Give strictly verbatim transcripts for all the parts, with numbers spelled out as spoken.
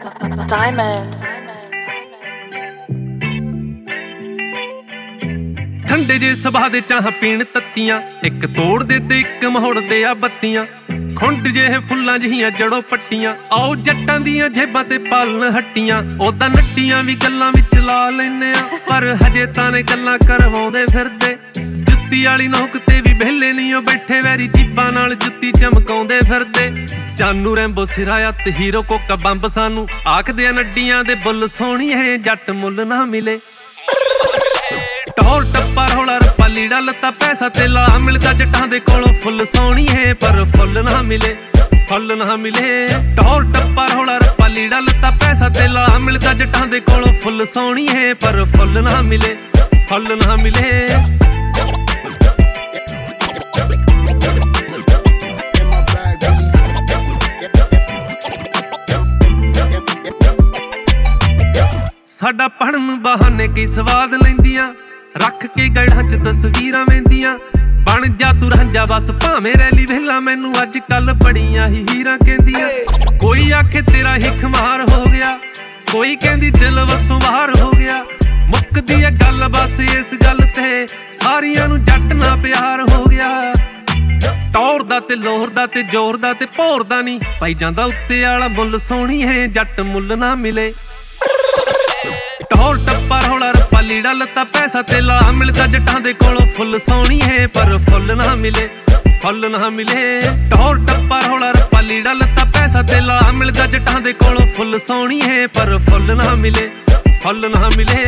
Diamond. ठंडे जे सुभा दे चाह पीण तत्तियां, एक तोड़ दे ते एक मोड़ दे आ बत्तियां। खुंड जे फुल्लां जिहियां जड़ों पट्टियां, आओ जट्टां दियां जेबां ते पालन हट्टियां। ओदां नट्टियां भी गल्लां विच ला लैने आ, पर हजे तां ने गल्लां करवाउंदे फिरदे। जुत्ती वाली नोक ते भी बेले नहीं ओ बैठे, वैरी जीबां नाल जुत्ती चमकाउंदे फिरदे। जानू रैंबो सिरायत हीरो कोका बंब सानू आखदे आ नड्डियां दे बुੱਲ सोहणीए, जट मुੱਲ ना मिले। टौर टप्पा रौला रप्पा लीड़ा लत्ता पैसा तेला मिलदा जट्टां दे कोलों फुੱਲ सोहणीए, पर फुੱਲ ना मिले, फुੱਲ ना मिले। टौर टप्पा रौला रप्पा लीड़ा लत्ता पैसा तेला मिलदा जट्टां दे कोलों फुੱਲ सोहणीए, पर फुੱਲ ना मिले, फुੱਲ ना मिले। साडा पढ़न बहाने की स्वाद लैंदियां, रख के गढ़ां च तस्वीरां वेंदियां। बन जा तू रांझा बस भावें रैली वेला, मैनू अज कल बड़ियां ही हीरां कहंदियां। कोई आखे तेरा ही खमार हो गया, कोई कहंदी दिल वसों बाहर हो गया। मुकदी है गल बस इस गल ते, सारियां नू जट ना प्यार हो गया। टौर दा ते लोहर दा ते जोर दा ते भौर दा नी पाई जांदा उत्ते आला मुੱਲ सोहणीए, जट मुੱਲ ना मिले। टौर टप्पा रौला रप्पा लीड़ा लत्ता पैसा तेला मिलदा जट्टां दे कोलों फुੱਲ सोहणीए, पर फुੱਲ ना मिले, फुੱਲ ना मिले। टौर टप्पा रौला रप्पा लीड़ा लत्ता पैसा तेला मिलदा जट्टां दे कोलों फुੱਲ सोहणीए, पर फुੱਲ ना मिले, फुੱਲ ना मिले।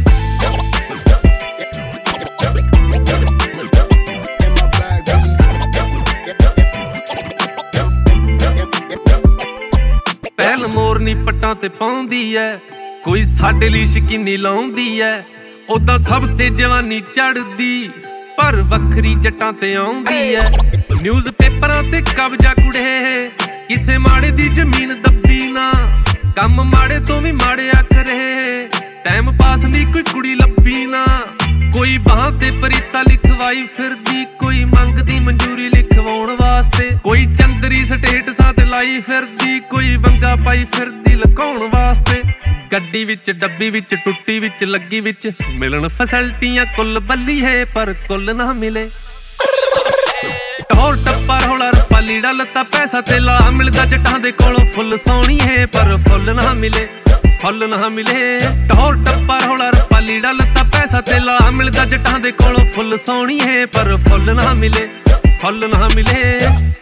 पहल मोरनी पट्टां ते पाउंदी ऐ, कोई साडे लई शकीनी लाउंदी ऐ। ओदां सब ते जवानी चढ़दी, पर वखरी जट्टां ते आउंदी ऐ। न्यूज़ पेपरां ते कब्जा कुड़े, किसे माड़े दी जमीन दब्बी ना। कम माड़े तो भी माड़े आखरे, टाइम पास ली कोई कुड़ी लब्बी ना। कोई बाह ते परीता लिखवाई फिरदी, कोई मंगदी मंजूरी लिखवाउण वास्ते। कोई चंदरी स्टेटसां ते लाई फिरदी, कोई वंगा पाई फिरदी लकाउण वास्ते। गड्डी विच डब्बी विच टुट्टी विच लगी विच मिलन फैसिलिटियां कुल बल्ली है, पर कुल ना मिले। टौर टप्पा रौला रप्पा लीड़ा लत्ता पैसा तेला मिलदा जट्टां दे कोलों फुੱਲ सोहणीए, पर फुੱਲ ना मिले, फुੱਲ ना मिले। टौर टप्पा रौला रप्पा लीड़ा लत्ता पैसा तेला मिलदा जट्टां दे कोलों फुੱਲ सोहणीए, पर फुੱਲ ना मिले, फुੱਲ ना मिले।